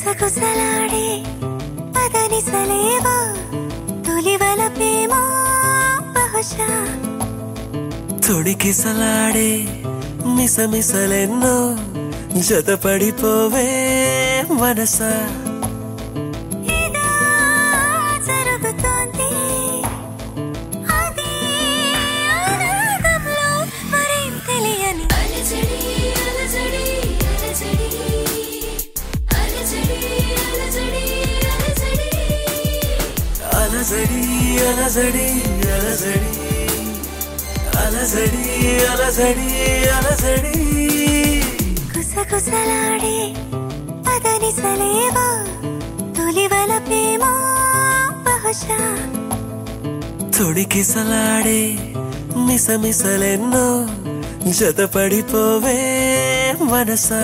గుసగుసలాడే పదనిసలేవో తొలివల ప్రేమ బహుశా తొడికిసలాడే మిసమిసలెన్నో జతపడిపోవే మనసా ఏదో జరుగుతోంది అది అనురాగంలో మరేం తెలియని అలజడి అలజడి అలజడి అలజడి అలజడి అలజడి అలజడి అలజడి అలజడి అలజడి గుసగుసలాడే పదనిసలేవో తొలివల ప్రేమ బహుశా తొడికిసలాడే మిసమిసలెన్నో జతపడిపోవే మనసా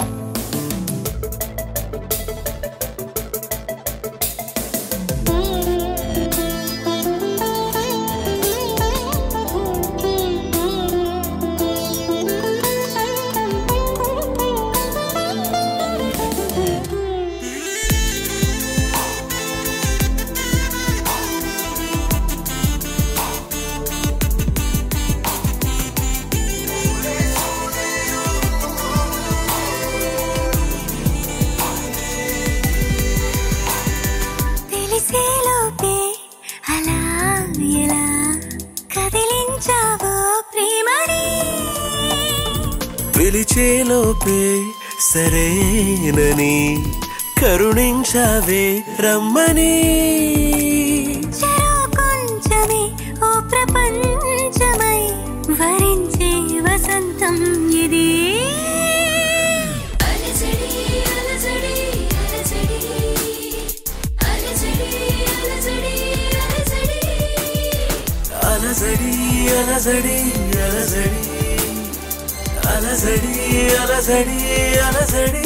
తెలిసేలోపే అలా ఎలా కదిలించావో ప్రేమని పిలిచేలోపే సరేనని కరుణించావే రమ్మని చెరో కొంచెమే ఓ ప్రపంచమై వరించే వసంతం ఇది అలజడి అలజడి అలజడి అలజడి అలజడి అలజడి అలజడి అలజడి అలజడి అలజడి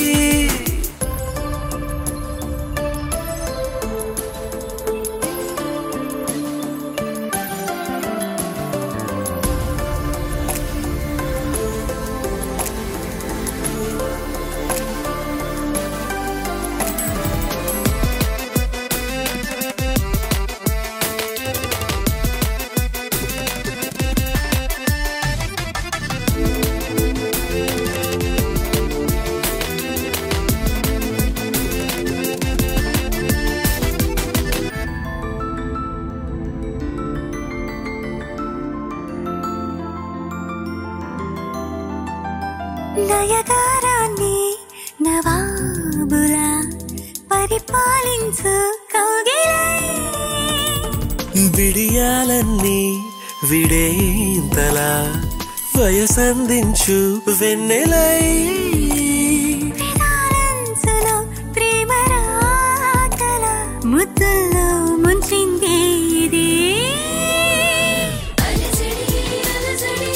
నయగారాన్ని నవాబులా పరిపాలించు కౌగిలై బిడియాలన్నీ విడేంతలా వయసందించు వెన్నెలై విధానంసులో ప్రేమ రాతల ముద్దుల్లో ముంచింది ఇది అలజడి అలజడి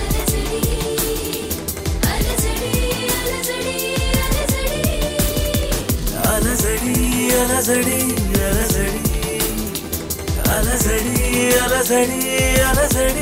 అలజడి అలజడి అలజడి అలజడి అలజడి